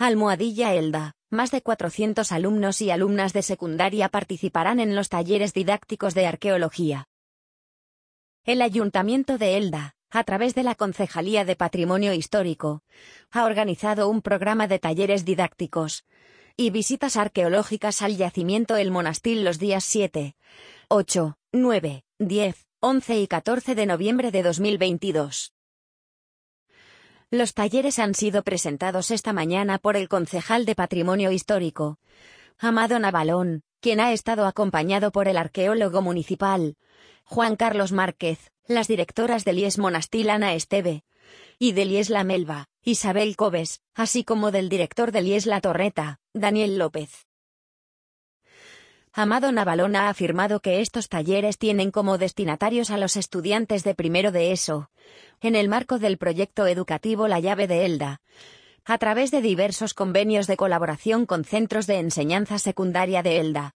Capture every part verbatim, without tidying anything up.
Almohadilla Elda, más de cuatrocientos alumnos y alumnas de secundaria participarán en los talleres didácticos de arqueología. El Ayuntamiento de Elda, a través de la Concejalía de Patrimonio Histórico, ha organizado un programa de talleres didácticos y visitas arqueológicas al yacimiento El Monastil los días siete, ocho, nueve, diez, once y catorce de noviembre de dos mil veintidós. Los talleres han sido presentados esta mañana por el concejal de Patrimonio Histórico, Amado Navalón, quien ha estado acompañado por el arqueólogo municipal, Juan Carlos Márquez, las directoras del I E S Monastil Ana Esteve, y del I E S La Melva, Isabel Cobes, así como del director del I E S La Torreta, Daniel López. Amado Navalón ha afirmado que estos talleres tienen como destinatarios a los estudiantes de primero de ESO, en el marco del proyecto educativo La Llave de Elda, a través de diversos convenios de colaboración con centros de enseñanza secundaria de Elda.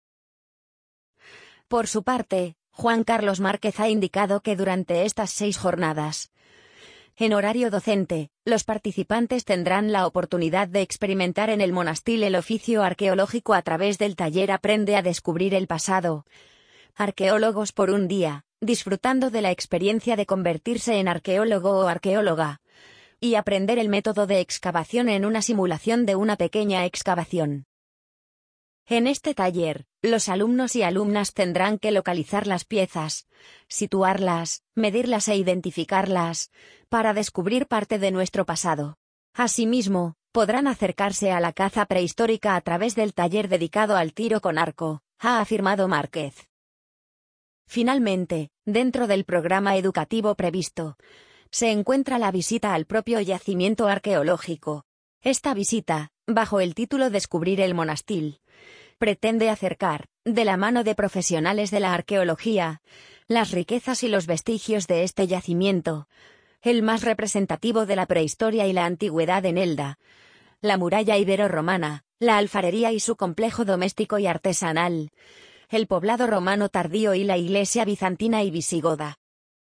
Por su parte, Juan Carlos Márquez ha indicado que durante estas seis jornadas, en horario docente, los participantes tendrán la oportunidad de experimentar en el monastil el oficio arqueológico a través del taller Aprende a descubrir el pasado. Arqueólogos por un día, disfrutando de la experiencia de convertirse en arqueólogo o arqueóloga, y aprender el método de excavación en una simulación de una pequeña excavación. En este taller, los alumnos y alumnas tendrán que localizar las piezas, situarlas, medirlas e identificarlas, para descubrir parte de nuestro pasado. Asimismo, podrán acercarse a la caza prehistórica a través del taller dedicado al tiro con arco, ha afirmado Márquez. Finalmente, dentro del programa educativo previsto, se encuentra la visita al propio yacimiento arqueológico. Esta visita, bajo el título Descubrir el Monastil, pretende acercar, de la mano de profesionales de la arqueología, las riquezas y los vestigios de este yacimiento, el más representativo de la prehistoria y la antigüedad en Elda, la muralla ibero-romana, la alfarería y su complejo doméstico y artesanal, el poblado romano tardío y la iglesia bizantina y visigoda.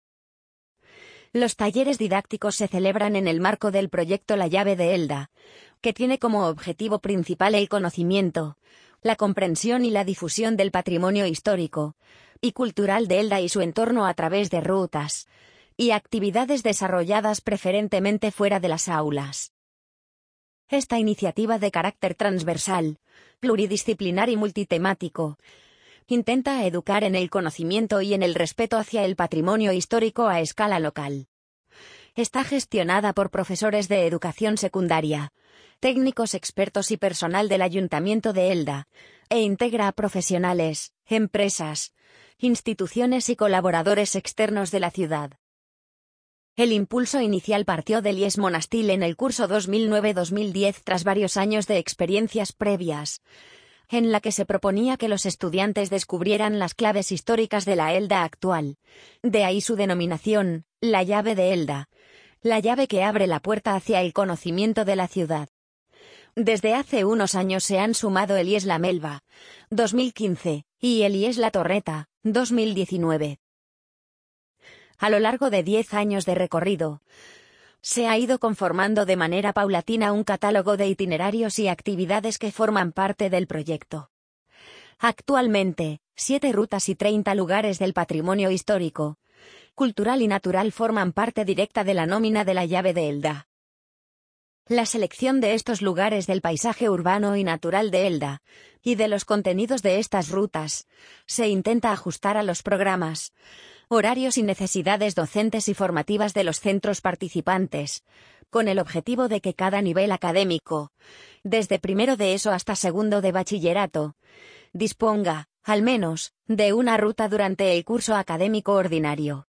Los talleres didácticos se celebran en el marco del proyecto La Llave de Elda, que tiene como objetivo principal el conocimiento, la comprensión y la difusión del patrimonio histórico y cultural de Elda y su entorno a través de rutas y actividades desarrolladas preferentemente fuera de las aulas. Esta iniciativa de carácter transversal, pluridisciplinar y multitemático intenta educar en el conocimiento y en el respeto hacia el patrimonio histórico a escala local. Está gestionada por profesores de educación secundaria, técnicos expertos y personal del Ayuntamiento de Elda, e integra a profesionales, empresas, instituciones y colaboradores externos de la ciudad. El impulso inicial partió del I E S Monastil en el curso dos mil nueve dos mil diez tras varios años de experiencias previas, en la que se proponía que los estudiantes descubrieran las claves históricas de la Elda actual. De ahí su denominación, La Llave de Elda, la llave que abre la puerta hacia el conocimiento de la ciudad. Desde hace unos años se han sumado el I E S La Melva, dos mil quince, y el I E S La Torreta, dos mil diecinueve. A lo largo de diez años de recorrido, se ha ido conformando de manera paulatina un catálogo de itinerarios y actividades que forman parte del proyecto. Actualmente, siete rutas y treinta lugares del patrimonio histórico, cultural y natural forman parte directa de la nómina de la Llave de Elda. La selección de estos lugares del paisaje urbano y natural de Elda, y de los contenidos de estas rutas, se intenta ajustar a los programas, horarios y necesidades docentes y formativas de los centros participantes, con el objetivo de que cada nivel académico, desde primero de ESO hasta segundo de bachillerato, disponga, al menos, de una ruta durante el curso académico ordinario.